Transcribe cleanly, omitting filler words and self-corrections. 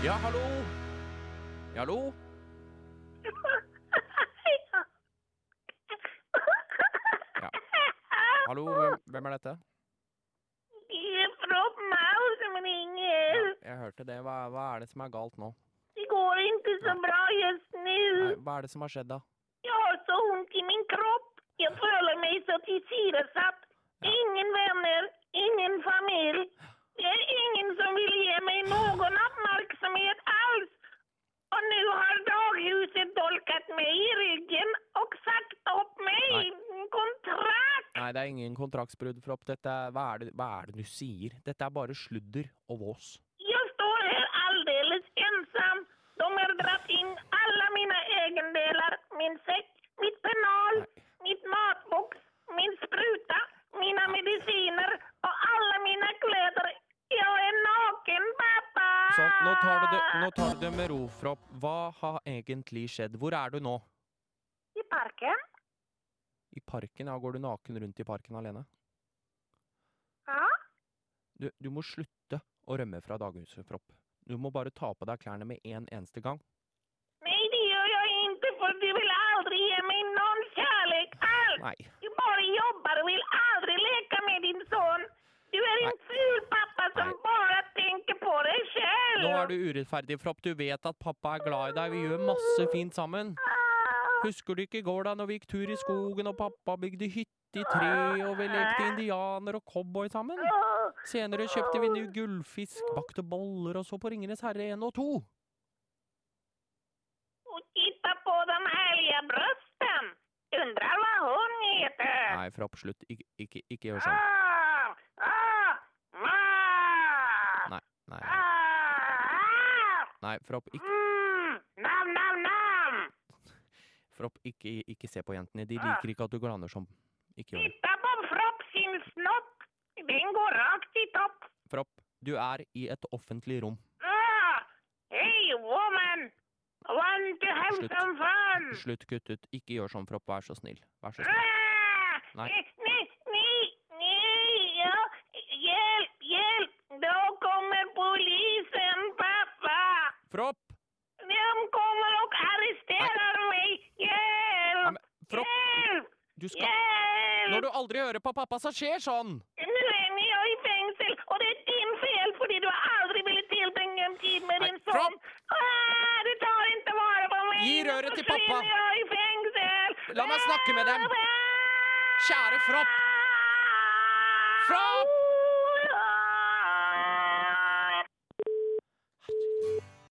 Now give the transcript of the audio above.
Ja, hallo? Hallo? Ja. Hallo, hvem dette? Det Propp Mau som ringer. Ja, jeg hørte det. Hva det som galt nå? Det går inte så bra just nu. Nei, hva det som har skjedd da? Jag har så ont i min kropp. Jag føler mig så tillsidosatt. Ja. Ingen vänner, ingen familj. Det är ingen som vill ge mig någon uppmärksamhet alls. Och nu har daghuset dolkat mig i ryggen och sagt upp mig. Kontrakt. Nei, det ingen kontraktsbrudd, Fropp. Hva det du sier? Dette bare sludder og vås. Jag står här alldeles ensam. De har dratt in alla mina egendelar. Min säck, mitt penal, mitt matbox, min spruta, mina mediciner och alla mina kläder. Jag är naken, pappa! Sånn, nå tar du det med ro, Fropp. Hva har egentlig skjedd? Hvor du nå? I parken? I parken? Ja, går du naken rundt i parken alene? Ja? Du må slutte å rømme fra daghuset, Fropp. Du må bare ta på deg klærne med en eneste gang. Nej, det gör jag inte för du vill aldrig ge mig någon kärlek alls. Nei. Du bara jobbar och vill aldrig leka med din son. Du är en ful pappa som Nej. bara tänker på dig själv. Nå du urettferdig, Fropp. Du vet at pappa glad i deg. Vi gjør masse fint sammen. Husker du ikke i går da når vi gikk tur i skogen og pappa bygde hytte i tre og vi lekte indianer og cowboy sammen? Senere kjøpte vi ny gullfisk, bakte boller og så på Ringenes Herre 1 og 2. Och titta på de härliga brösten. Undrar vad hon heter. Nei, Fropp, slutt. Ikke gjør sånn. Nei. Nei, Fropp, Nam, nam, nam. Fropp, ikke se på jentene. De liker ikke at du glaner sånn. Ikke gjør det. Titta på Fropp sin snott. Den går rakt i topp. Fropp, du i et offentlig rom. Hey, woman. Want to have Slutt. some fun? Slutt, kutt ut. Ikke gjør sånn, Fropp. Vær så snill. Vær så snill. Nei. Nej, ja. Hjälp. Då kommer polisen, pappa. Fropp! De kommer och arresterar mig. Hjälp! Ja, men, Fropp, Hjälp! du skal... Hjälp! Når du aldri hører på pappa, så skjer sånn! Nu är ni jag i fängsel och det är din fel för du har aldrig velat tillbringa en tid med Nej, din son. Fropp! Du tar inte vara på mig. Gi røret til pappa. Nu försvinner jag i fängsel. La meg snakke med dem. Kjære Fropp! Fropp!